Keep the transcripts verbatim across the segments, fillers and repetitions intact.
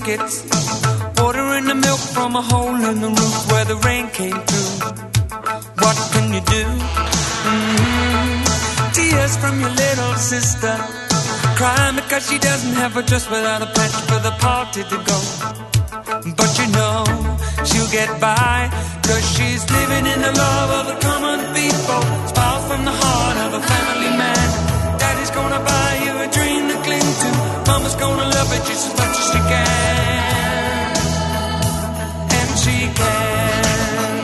crickets, watering the milk from a hole in the roof where the rain came through. What can you do? Mm-hmm. Tears from your little sister, crying because she doesn't have a dress without a patch for the party to go. But you know she'll get by, cause she's living in the love of the common people. Smile from the heart of a family man. Daddy's gonna buy you a dream to cling to. Mama's gonna love it just as much as she can. And she can.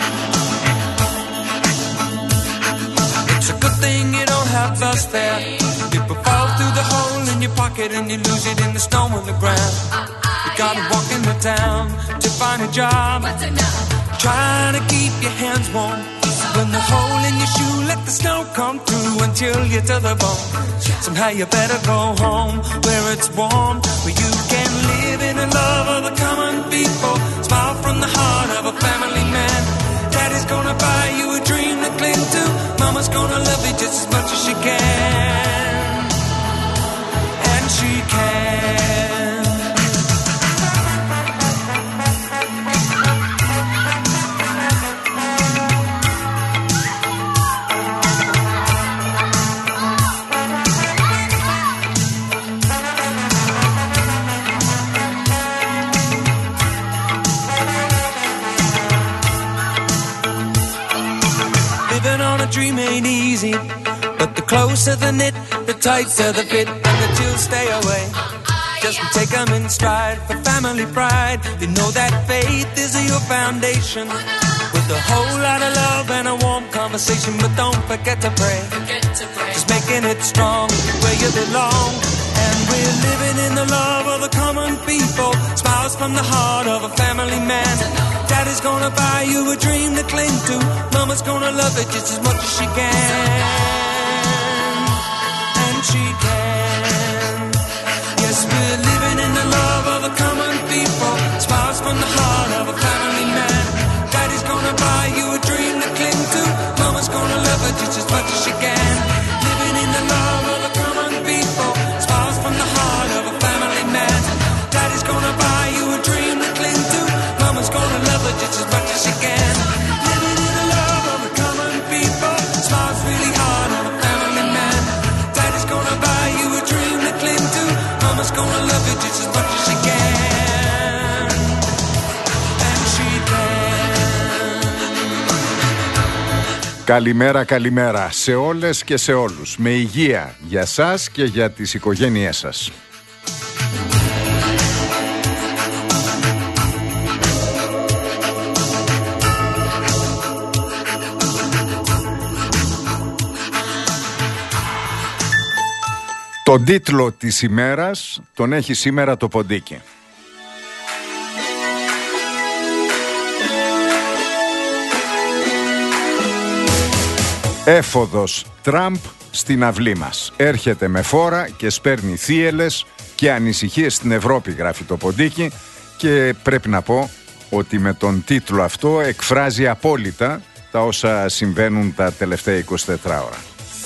It's a good thing you don't have us there. People fall through the hole in your pocket and you lose it in the snow on the ground. You gotta walk in the town to find a job, trying to keep your hands warm. When the hole in your shoe, let the snow come through until you're to the bone. Somehow you better go home where it's warm, where you can live in the love of the common people. Smile from the heart of a family man. Daddy's gonna buy you a dream to cling to. Mama's gonna love you just as much as she can. And she can. Dream ain't easy, but the closer the knit, the tighter the fit, and the chills stay away. Just take them in stride for family pride. You know that faith is your foundation, with a whole lot of love and a warm conversation. But don't forget to pray, just making it strong where you belong. And we're living in the love of the common people. Smiles from the heart of a family man. Daddy's gonna buy you a dream to cling to. Mama's gonna love it just as much as she can. And she can. Yes, we're living in the love of the common people. Smiles from the heart of a family man. Daddy's gonna buy you a dream to cling to. Mama's gonna love it just as much as she can. Living in the love of the common people. Smiles from the heart of a family man. Daddy's gonna buy you a dream to cling to. Mama's gonna love it just as much as she can. Living in the love of the common people. Smiles really hard on a family man. Daddy's gonna buy you a dream to cling to. Mama's gonna love it just as much as she can. And she can. Καλημέρα, καλημέρα σε όλες και σε όλους. Με υγεία για σας και για τις οικογένειές σας. Τον τίτλο της ημέρας τον έχει σήμερα το ποντίκι. Έφοδος Τραμπ στην αυλή μας. Έρχεται με φόρα και σπέρνει θύελες και ανησυχίες στην Ευρώπη, γράφει το ποντίκι, και πρέπει να πω ότι με τον τίτλο αυτό εκφράζει απόλυτα τα όσα συμβαίνουν τα τελευταία είκοσι τέσσερις ώρα.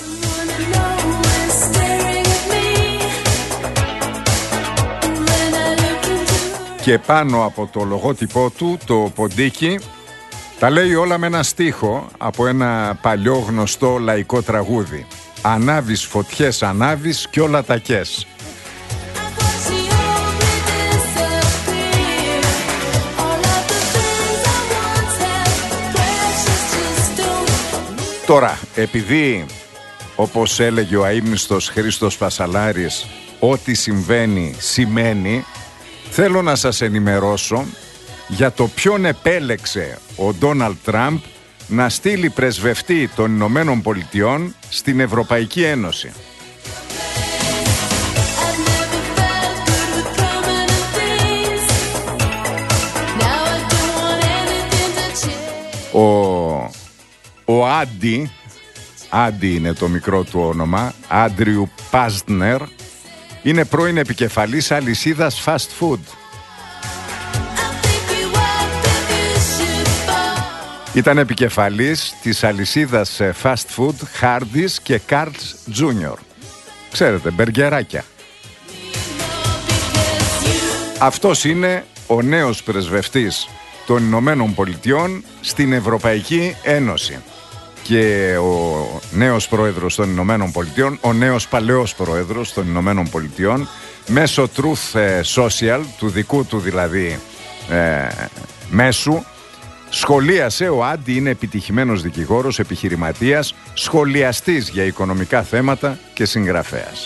Και πάνω από το λογότυπό του, το ποντίκι, τα λέει όλα με ένα στίχο από ένα παλιό γνωστό λαϊκό τραγούδι. Ανάβεις φωτιές, ανάβεις κι όλα τα κες. Τώρα, επειδή, όπως έλεγε ο αείμνηστος Χρήστος Πασαλάρης, ό,τι συμβαίνει σημαίνει, θέλω να σας ενημερώσω για το ποιον επέλεξε ο Ντόναλντ Τραμπ να στείλει πρεσβευτή των Ηνωμένων Πολιτειών στην Ευρωπαϊκή Ένωση. Ο, ο Άντι, Άντι είναι το μικρό του όνομα, Άντριου Πάστνερ, είναι πρώην επικεφαλής αλυσίδας fast food. Ήταν επικεφαλής της αλυσίδας fast food Hardee's και Carl's τζούνιορ. Ξέρετε, μπεργκεράκια. Αυτός είναι ο νέος πρεσβευτής των Ηνωμένων Πολιτειών στην Ευρωπαϊκή Ένωση. Και ο νέος πρόεδρος των Ηνωμένων Πολιτειών, ο νέος παλαιός πρόεδρος των Ηνωμένων Πολιτειών, μέσω Truth Social, του δικού του δηλαδή ε, μέσου, σχολίασε, ο Άντι είναι επιτυχημένος δικηγόρος, επιχειρηματίας, σχολιαστής για οικονομικά θέματα και συγγραφέας.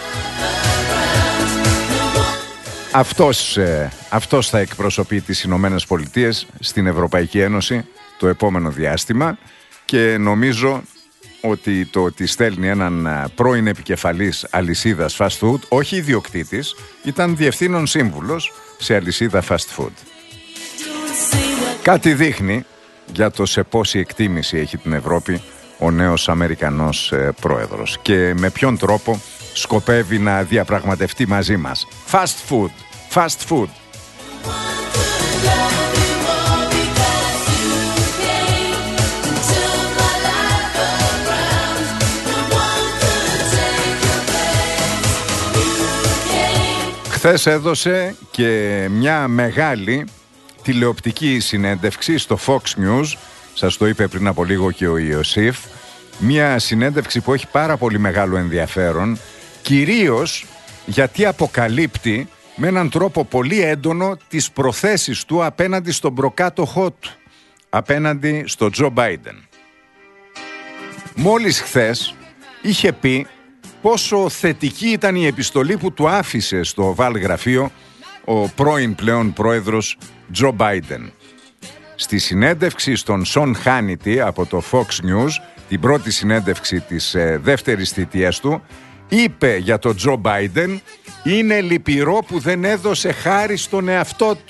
Αυτός, ε, αυτός θα εκπροσωπεί τις Ηνωμένες Πολιτείες στην Ευρωπαϊκή Ένωση το επόμενο διάστημα και νομίζω ότι το ότι στέλνει έναν πρώην επικεφαλής αλυσίδας fast food, όχι ιδιοκτήτης, ήταν διευθύνων σύμβουλος σε αλυσίδα fast food. Κάτι δείχνει για το σε πόση εκτίμηση έχει την Ευρώπη ο νέος Αμερικανός ε, πρόεδρος και με ποιον τρόπο σκοπεύει να διαπραγματευτεί μαζί μας. Fast food, fast food. Χθες έδωσε και μια μεγάλη τηλεοπτική συνέντευξη στο Fox News, σας το είπε πριν από λίγο και ο Ιωσήφ, μια συνέντευξη που έχει πάρα πολύ μεγάλο ενδιαφέρον, κυρίως γιατί αποκαλύπτει με έναν τρόπο πολύ έντονο τις προθέσεις του απέναντι στον προκάτοχό του, απέναντι στο Τζο Μπάιντεν. Μόλις χθες είχε πει πόσο θετική ήταν η επιστολή που του άφησε στο Οβάλ γραφείο ο πρώην πλέον πρόεδρος Τζο Μπάιντεν. Στη συνέντευξη στον Σον Χάνιτι από το Fox News, την πρώτη συνέντευξη της ε, δεύτερης θητείας του, είπε για τον Τζο Μπάιντεν «Είναι λυπηρό που δεν έδωσε χάρη στον εαυτό του».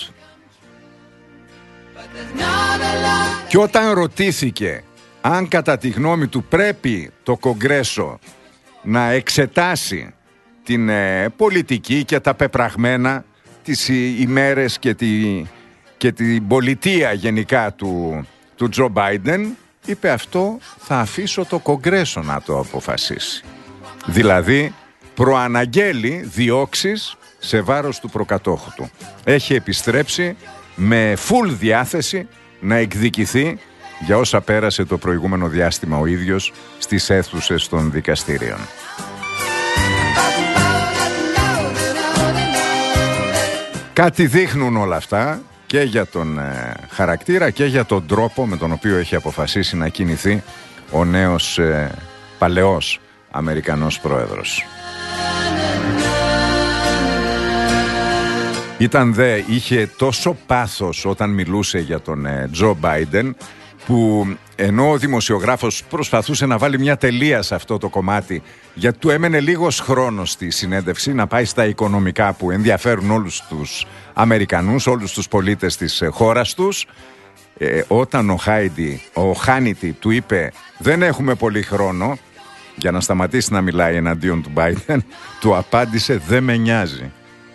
Και όταν ρωτήθηκε αν κατά τη γνώμη του πρέπει το Κογκρέσο να εξετάσει την ε, πολιτική και τα πεπραγμένα, τις ημέρες και, τη, και την πολιτεία γενικά του, του Τζο Μπάιντεν, είπε αυτό θα αφήσω το Κογκρέσο να το αποφασίσει. Δηλαδή προαναγγέλει διώξεις σε βάρος του προκατόχου του. Έχει επιστρέψει με full διάθεση να εκδικηθεί για όσα πέρασε το προηγούμενο διάστημα ο ίδιος στις αίθουσες των δικαστήριων. Κάτι δείχνουν όλα αυτά και για τον ε, χαρακτήρα και για τον τρόπο με τον οποίο έχει αποφασίσει να κινηθεί ο νέος ε, παλαιός Αμερικανός πρόεδρος. Ήταν δε, είχε τόσο πάθος όταν μιλούσε για τον ε, Τζο Μπάιντεν, που ενώ ο δημοσιογράφος προσπαθούσε να βάλει μια τελεία σε αυτό το κομμάτι, γιατί του έμενε λίγος χρόνος στη συνέντευξη να πάει στα οικονομικά που ενδιαφέρουν όλους τους Αμερικανούς, όλους τους πολίτες της χώρας τους, ε, όταν ο, Χάιντι, ο Χάνιτι του είπε δεν έχουμε πολύ χρόνο για να σταματήσει να μιλάει εναντίον του Μπάιντεν, του απάντησε δεν με νοιάζει.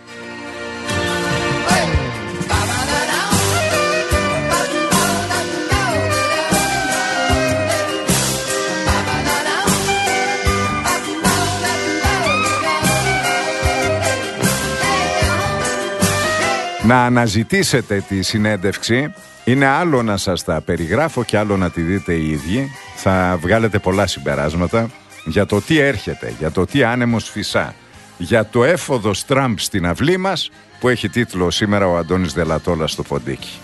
Να αναζητήσετε τη συνέντευξη, είναι άλλο να σας τα περιγράφω και άλλο να τη δείτε οι ίδιοι. Θα βγάλετε πολλά συμπεράσματα για το τι έρχεται, για το τι άνεμος φυσά, για το έφοδος Τραμπ στην αυλή μας που έχει τίτλο σήμερα ο Αντώνης Δελατόλας στο ποντίκι.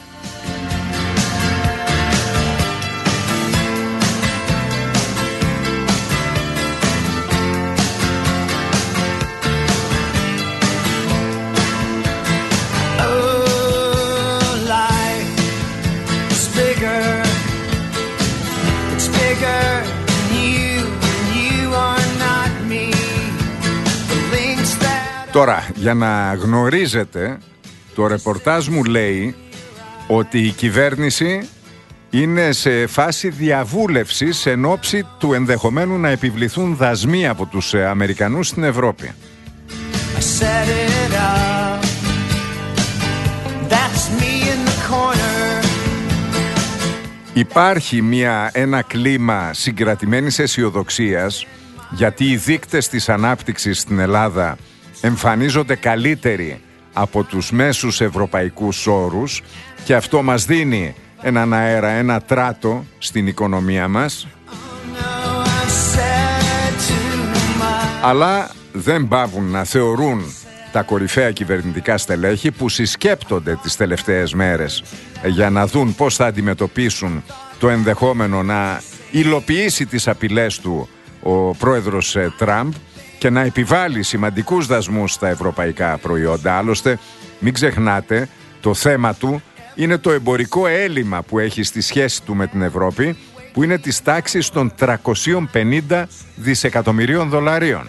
Τώρα, για να γνωρίζετε, το ρεπορτάζ μου λέει ότι η κυβέρνηση είναι σε φάση διαβούλευσης εν ώψη του ενδεχομένου να επιβληθούν δασμοί από τους Αμερικανούς στην Ευρώπη. Υπάρχει μια, ένα κλίμα συγκρατημένης αισιοδοξίας, γιατί οι δείκτες της ανάπτυξης στην Ελλάδα εμφανίζονται καλύτεροι από τους μέσους ευρωπαϊκούς όρους και αυτό μας δίνει έναν αέρα, ένα τράτο στην οικονομία μας. Αλλά δεν παύουν να θεωρούν τα κορυφαία κυβερνητικά στελέχη που συσκέπτονται τις τελευταίες μέρες για να δουν πώς θα αντιμετωπίσουν το ενδεχόμενο να υλοποιήσει τις απειλές του ο πρόεδρος Τραμπ και να επιβάλλει σημαντικούς δασμούς στα ευρωπαϊκά προϊόντα. Άλλωστε, μην ξεχνάτε, το θέμα του είναι το εμπορικό έλλειμμα που έχει στη σχέση του με την Ευρώπη, που είναι της τάξης των τριακόσια πενήντα δισεκατομμυρίων δολαρίων.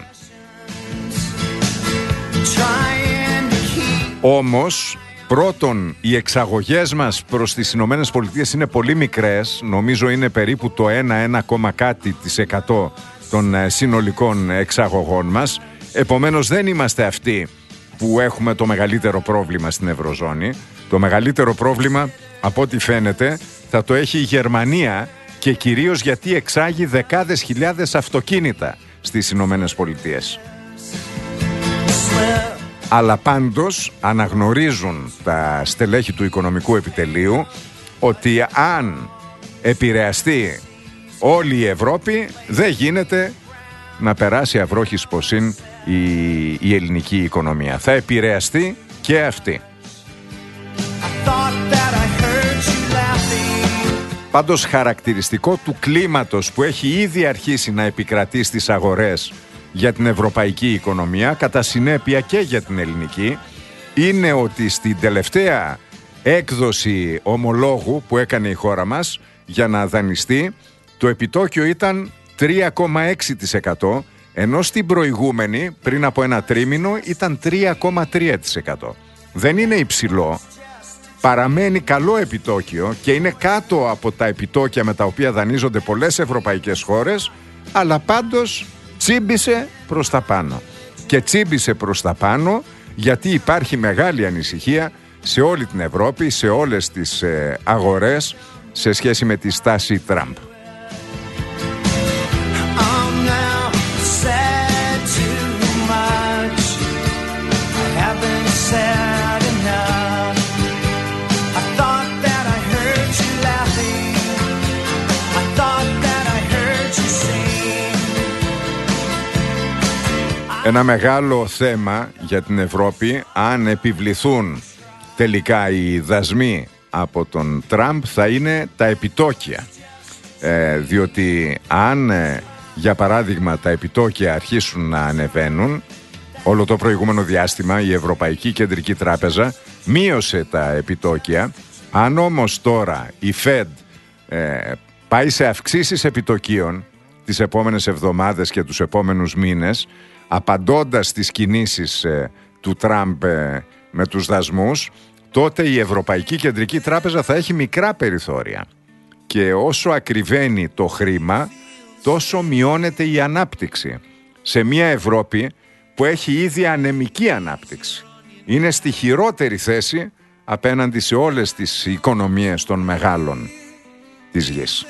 Όμως, πρώτον, οι εξαγωγές μας προς τις Ηνωμένες Πολιτείες είναι πολύ μικρές. Νομίζω είναι περίπου το ένα, ένα κόμμα κάτι της εκατό των συνολικών εξαγωγών μας. Επομένως, δεν είμαστε αυτοί που έχουμε το μεγαλύτερο πρόβλημα στην Ευρωζώνη. Το μεγαλύτερο πρόβλημα, από ό,τι φαίνεται, θα το έχει η Γερμανία και κυρίως γιατί εξάγει δεκάδες χιλιάδες αυτοκίνητα στις Ηνωμένες Πολιτείες. Αλλά πάντως αναγνωρίζουν τα στελέχη του οικονομικού επιτελείου ότι αν επηρεαστεί όλη η Ευρώπη δεν γίνεται να περάσει αυρόχης ποσήν η, η ελληνική οικονομία. Θα επηρεαστεί και αυτή. Πάντως χαρακτηριστικό του κλίματος που έχει ήδη αρχίσει να επικρατεί στις αγορές για την ευρωπαϊκή οικονομία, κατά συνέπεια και για την ελληνική, είναι ότι στην τελευταία έκδοση ομολόγου που έκανε η χώρα μας για να δανειστεί, το επιτόκιο ήταν τρία κόμμα έξι τοις εκατό, ενώ στην προηγούμενη, πριν από ένα τρίμηνο, ήταν τρία κόμμα τρία τοις εκατό. Δεν είναι υψηλό, παραμένει καλό επιτόκιο και είναι κάτω από τα επιτόκια με τα οποία δανείζονται πολλές ευρωπαϊκές χώρες, αλλά πάντως τσίμπησε προς τα πάνω. Και τσίμπησε προς τα πάνω γιατί υπάρχει μεγάλη ανησυχία σε όλη την Ευρώπη, σε όλες τις ε, αγορές σε σχέση με τη στάση Τραμπ. Ένα μεγάλο θέμα για την Ευρώπη, αν επιβληθούν τελικά οι δασμοί από τον Τραμπ, θα είναι τα επιτόκια. Ε, διότι αν, ε, για παράδειγμα, τα επιτόκια αρχίσουν να ανεβαίνουν, όλο το προηγούμενο διάστημα η Ευρωπαϊκή Κεντρική Τράπεζα μείωσε τα επιτόκια. Αν όμως τώρα η Fed ε, πάει σε αυξήσεις επιτοκίων τις επόμενες εβδομάδες και τους επόμενους μήνες, απαντώντας στις κινήσεις ε, του Τραμπ ε, με τους δασμούς, τότε η Ευρωπαϊκή Κεντρική Τράπεζα θα έχει μικρά περιθώρια. Και όσο ακριβένει το χρήμα, τόσο μειώνεται η ανάπτυξη. Σε μια Ευρώπη που έχει ήδη ανεμική ανάπτυξη. Είναι στη χειρότερη θέση απέναντι σε όλες τις οικονομίες των μεγάλων της γης.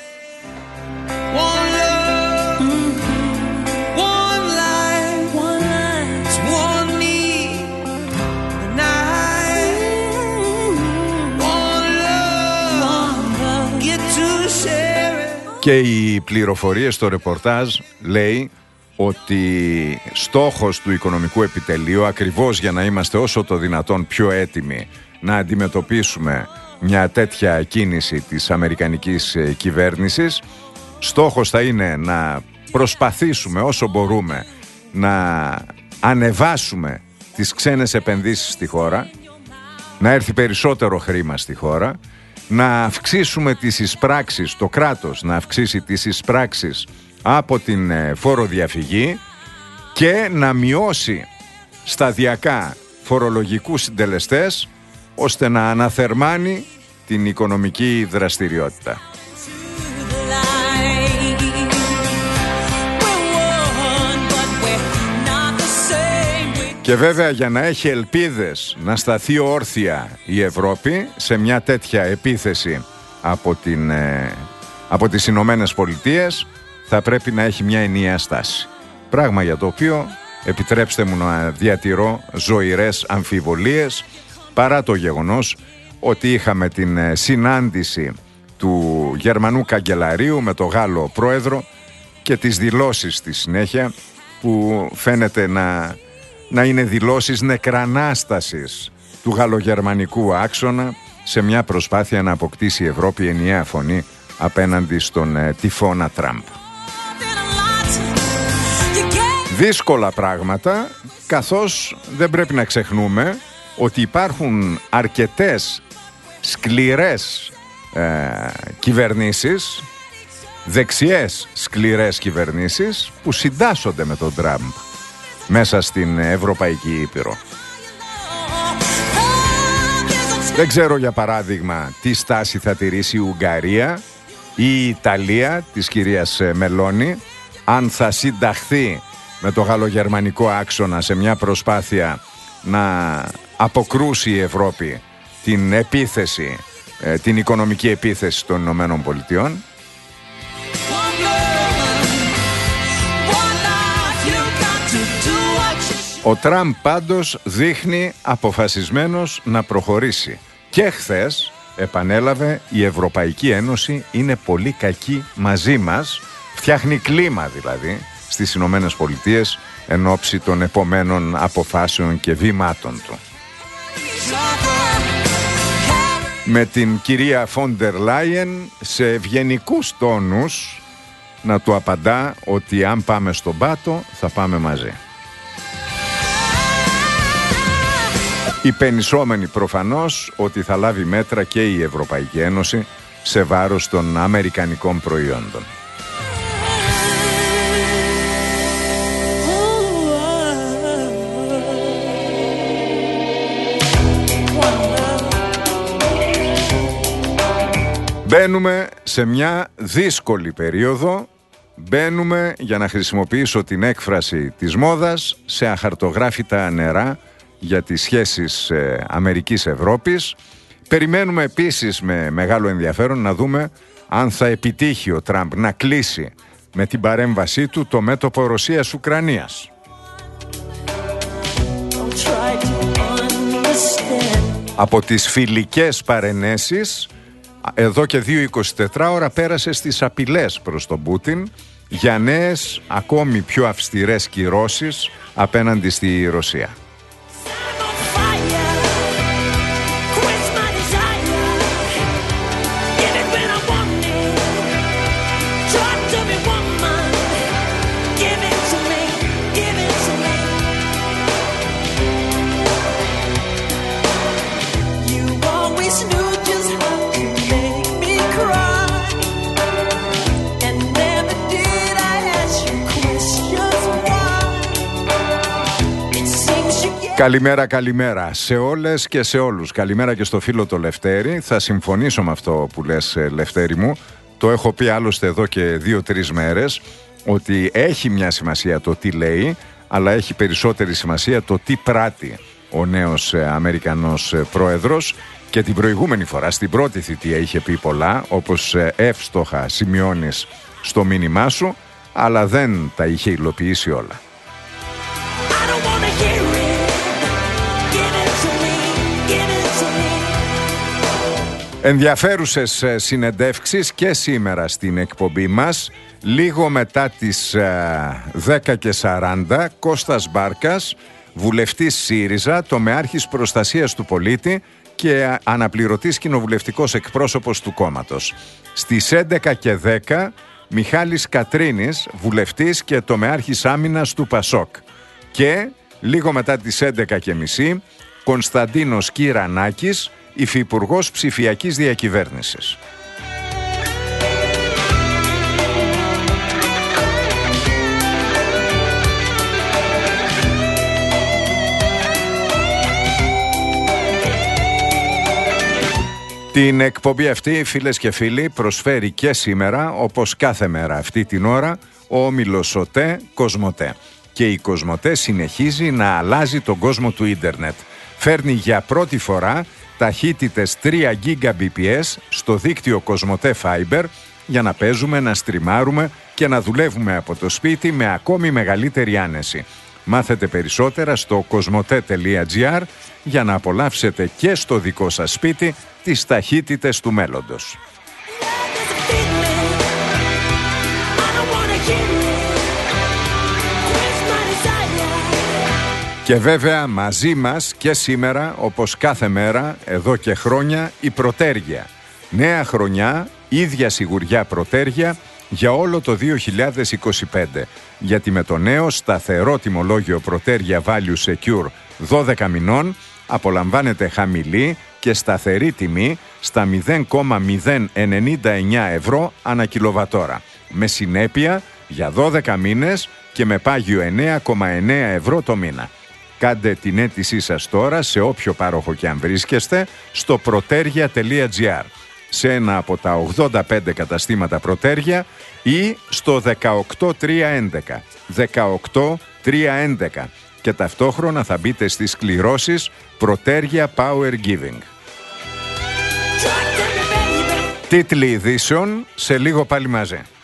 Και οι πληροφορίες στο ρεπορτάζ λέει ότι στόχος του οικονομικού επιτελείου, ακριβώς για να είμαστε όσο το δυνατόν πιο έτοιμοι να αντιμετωπίσουμε μια τέτοια κίνηση της αμερικανικής κυβέρνησης, στόχος θα είναι να προσπαθήσουμε όσο μπορούμε να ανεβάσουμε τις ξένες επενδύσεις στη χώρα, να έρθει περισσότερο χρήμα στη χώρα, να αυξήσουμε τις εισπράξεις, το κράτος να αυξήσει τις εισπράξεις από την φοροδιαφυγή και να μειώσει σταδιακά φορολογικούς συντελεστές ώστε να αναθερμάνει την οικονομική δραστηριότητα. Και βέβαια για να έχει ελπίδες να σταθεί όρθια η Ευρώπη σε μια τέτοια επίθεση από, την, ε, από τις Ηνωμένες Πολιτείες, θα πρέπει να έχει μια ενιαία στάση. Πράγμα για το οποίο επιτρέψτε μου να διατηρώ ζωηρές αμφιβολίες, παρά το γεγονός ότι είχαμε την συνάντηση του Γερμανού καγκελαρίου με το Γάλλο πρόεδρο και τις δηλώσεις στη συνέχεια που φαίνεται να, να είναι δηλώσεις νεκρανάστασης του γαλλογερμανικού άξονα σε μια προσπάθεια να αποκτήσει η Ευρώπη ενιαία φωνή απέναντι στον ε, τυφώνα Τραμπ. Δύσκολα πράγματα, καθώς δεν πρέπει να ξεχνούμε ότι υπάρχουν αρκετές σκληρές ε, κυβερνήσεις, δεξιές σκληρές κυβερνήσεις που συντάσσονται με τον Τραμπ μέσα στην Ευρωπαϊκή Ήπειρο. Δεν ξέρω για παράδειγμα τι στάση θα τηρήσει η Ουγγαρία ή η Ιταλία της κυρίας Μελώνη, αν θα συνταχθεί με το γαλλογερμανικό άξονα σε μια προσπάθεια να αποκρούσει η Ευρώπη την επίθεση, την οικονομική επίθεση των Ηνωμένων Πολιτειών. Ο Τραμπ πάντως δείχνει αποφασισμένος να προχωρήσει. Και χθες επανέλαβε, η Ευρωπαϊκή Ένωση είναι πολύ κακή μαζί μας, φτιάχνει κλίμα δηλαδή στις Ηνωμένες Πολιτείες εν ώψη των επομένων αποφάσεων και βήματων του. Με την κυρία Φόντερ Λάιεν σε ευγενικούς τόνους να του απαντά ότι αν πάμε στον πάτο θα πάμε μαζί. Υπενισόμενοι προφανώς ότι θα λάβει μέτρα και η Ευρωπαϊκή Ένωση σε βάρος των αμερικανικών προϊόντων. Μπαίνουμε σε μια δύσκολη περίοδο, μπαίνουμε, για να χρησιμοποιήσω την έκφραση της μόδας, σε αχαρτογράφητα νερά για τις σχέσεις ε, Αμερικής-Ευρώπης. Περιμένουμε επίσης με μεγάλο ενδιαφέρον να δούμε αν θα επιτύχει ο Τραμπ να κλείσει με την παρέμβασή του το μέτωπο Ρωσίας-Ουκρανίας. Από τις φιλικές παρενέσεις, εδώ και δύο εικοσιτετρά ώρα πέρασε στις απειλές προς τον Πούτιν για νέες ακόμη πιο αυστηρές κυρώσεις απέναντι στη Ρωσία. Καλημέρα, καλημέρα σε όλες και σε όλους. Καλημέρα και στο φίλο το Λευτέρη. Θα συμφωνήσω με αυτό που λες, Λευτέρη μου. Το έχω πει άλλωστε εδώ και δύο-τρεις μέρες, ότι έχει μια σημασία το τι λέει, αλλά έχει περισσότερη σημασία το τι πράττει ο νέος Αμερικανός πρόεδρος. Και την προηγούμενη φορά, στην πρώτη θητεία, είχε πει πολλά, όπως εύστοχα σημειώνεις στο μήνυμά σου, αλλά δεν τα είχε υλοποιήσει όλα. Ενδιαφέρουσες συνεντεύξεις και σήμερα στην εκπομπή μας. Λίγο μετά τις δέκα και σαράντα, Κώστας Μπάρκας, βουλευτής ΣΥΡΙΖΑ, τομεάρχης προστασίας του πολίτη και αναπληρωτής κοινοβουλευτικός εκπρόσωπος του κόμματος. Στις έντεκα και δέκα, Μιχάλης Κατρίνης, βουλευτής και τομεάρχης άμυνας του ΠΑΣΟΚ. Και λίγο μετά τις έντεκα και μισή, Κωνσταντίνος Κυρανάκης, υφυπουργός ψηφιακής διακυβέρνησης. Την εκπομπή αυτή, φίλες και φίλοι, προσφέρει και σήμερα, όπως κάθε μέρα αυτή την ώρα, ο όμιλος ΟΤΕ Κοσμοτέ. Και η Κοσμοτέ συνεχίζει να αλλάζει τον κόσμο του ίντερνετ. Φέρνει για πρώτη φορά ταχύτητες τρία γίγαμπιτ περ σέκοντ στο δίκτυο Κοσμοτέ Fiber για να παίζουμε, να στριμάρουμε και να δουλεύουμε από το σπίτι με ακόμη μεγαλύτερη άνεση. Μάθετε περισσότερα στο κοσμοτέ τελεία τζι άρ για να απολαύσετε και στο δικό σας σπίτι τις ταχύτητες του μέλλοντος. Και βέβαια μαζί μας και σήμερα, όπως κάθε μέρα, εδώ και χρόνια, η Πρωτέργεια. Νέα χρονιά, ίδια σιγουριά Πρωτέργεια για όλο το δύο χιλιάδες είκοσι πέντε. Γιατί με το νέο σταθερό τιμολόγιο Πρωτέργεια Value Secure δώδεκα μηνών απολαμβάνετε χαμηλή και σταθερή τιμή στα μηδέν κόμμα μηδέν ενενήντα εννιά ευρώ ανά κιλοβατόρα. Με συνέπεια για δώδεκα μήνες και με πάγιο εννέα κόμμα εννέα ευρώ το μήνα. Κάντε την αίτησή σας τώρα σε όποιο πάροχο και αν βρίσκεστε στο πρωτέρια τελεία τζι άρ, σε ένα από τα ογδόντα πέντε καταστήματα Πρωτέργεια ή στο δεκαοκτώ τριακόσια έντεκα. δεκαοκτώ τριακόσια έντεκα και ταυτόχρονα θα μπείτε στις κληρώσεις Πρωτέργεια Power Giving. Τίτλοι ειδήσεων σε λίγο πάλι μαζί.